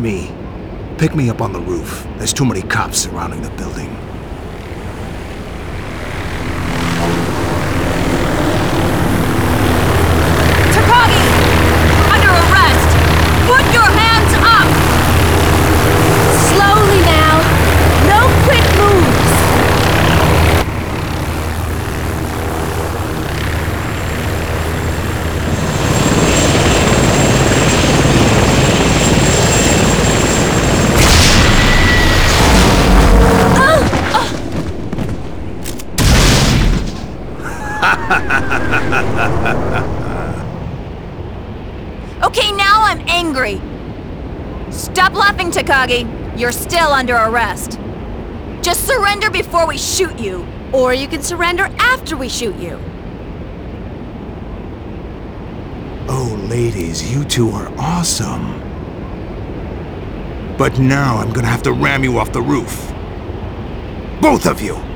me. Pick me up on the roof. There's too many cops surrounding the building. Takagi! Under arrest! Put your hands up! Slowly now. No quick moves. Okay, now I'm angry. Stop laughing, Takagi. You're still under arrest. Just surrender before we shoot you. Or you can surrender after we shoot you. Oh, ladies, you two are awesome. But now I'm gonna have to ram you off the roof. Both of you!